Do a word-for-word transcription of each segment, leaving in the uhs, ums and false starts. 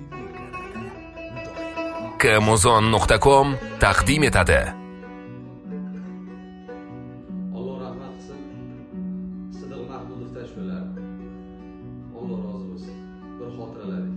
kmuzon nuqta com taqdim etadi. Alloh rahmat qilsin. Sidiq Mahmudov tashvilar. Alloh rozi bo'lsin. Bir xotiraladik.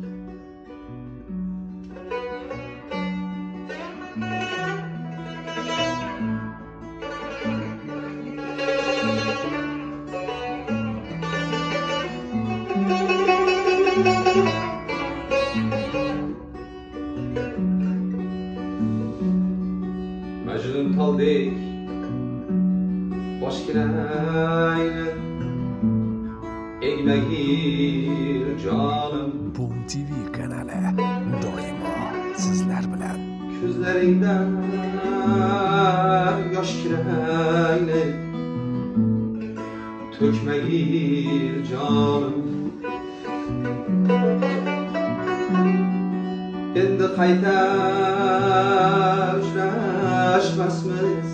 Majnun toldek boshkilayni egmagir jonim. Boom T V kanali doimo sizlar bilan. Ko'zlaringdan yosh kirayni to'kmagir jonim. Endi qayta uchrashmasmiz,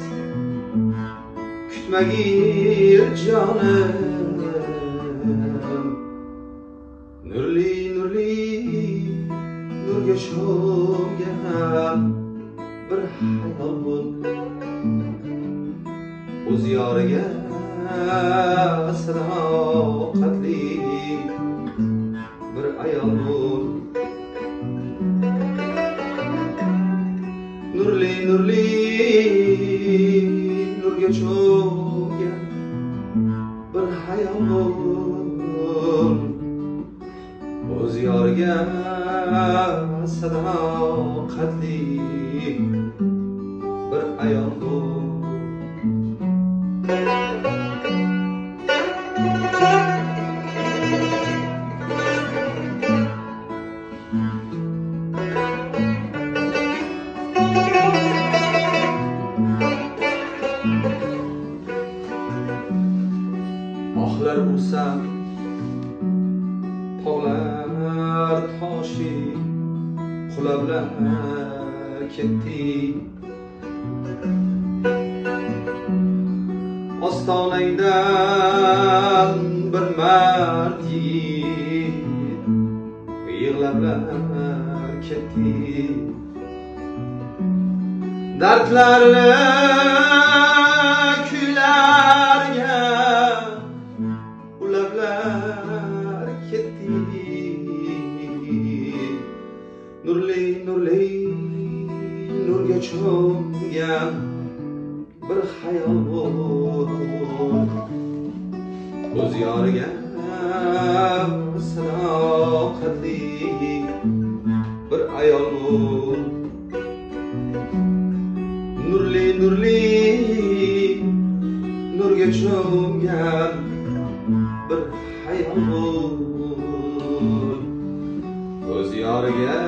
kutmagir jonim. Nurli nurli nurga sho'rgan bir hayol bo'l, o'z yoriga sadoqatli bir ayol bo'l. Nurli nurli nurga cho'mgan bir hayol bo'l, o'z yoriga sadoqatli bir ayol bo'l. Ohlar ursam tog'lar toshi qulablar ketdi. Ostonangdan bir mard yigit yig'lablar ketdi. Dardlarni kuylarga ulablar ketdi. Nurli nurli nurga cho'mgan bir hayol bo'l, o'z yoriga sadoqatli bir ayol bo'l. Nurli nurli nurga cho'mgan bir hayol bo'l, o'z yoriga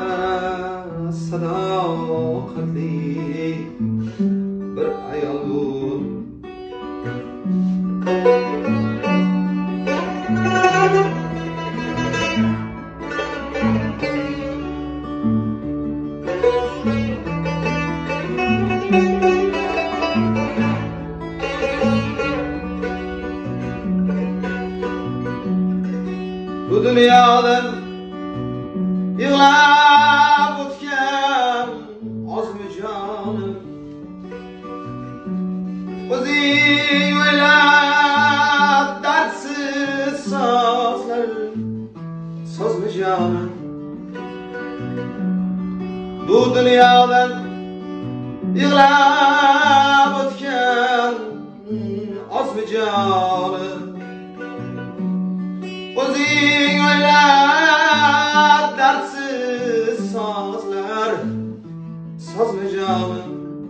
sadoqatli bir ayol bo'l. Bu dunyodan yig'lab o'tgan ozmi jonim, o'zing o'ylab dardsiz sozlar sozmi jonim. Bu dunyodan yig'lab o'tgan ozmi jonim, o'zing o'ylab dardsiz sozlar sozmi jonim.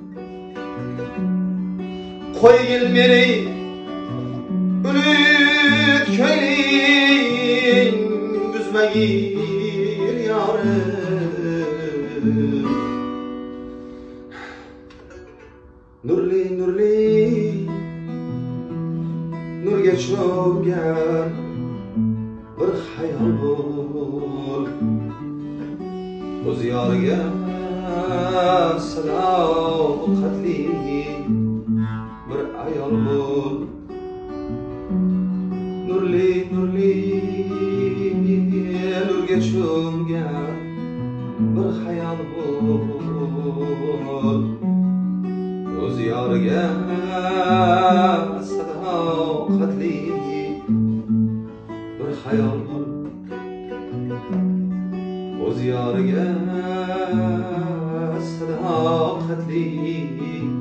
Qo'ygil meni bulut ko'ngling buzmagil yorim. Nurli nurli nurga cho'mgan bir hayol bo'l, o'z yoriga sadoqatli bir ayol bo'l. Nurli nurli nurga cho'mgan bir hayol bo'l. O'z yoriga sadoqatli bir hayol bo'l. O'z yoriga sadoqatli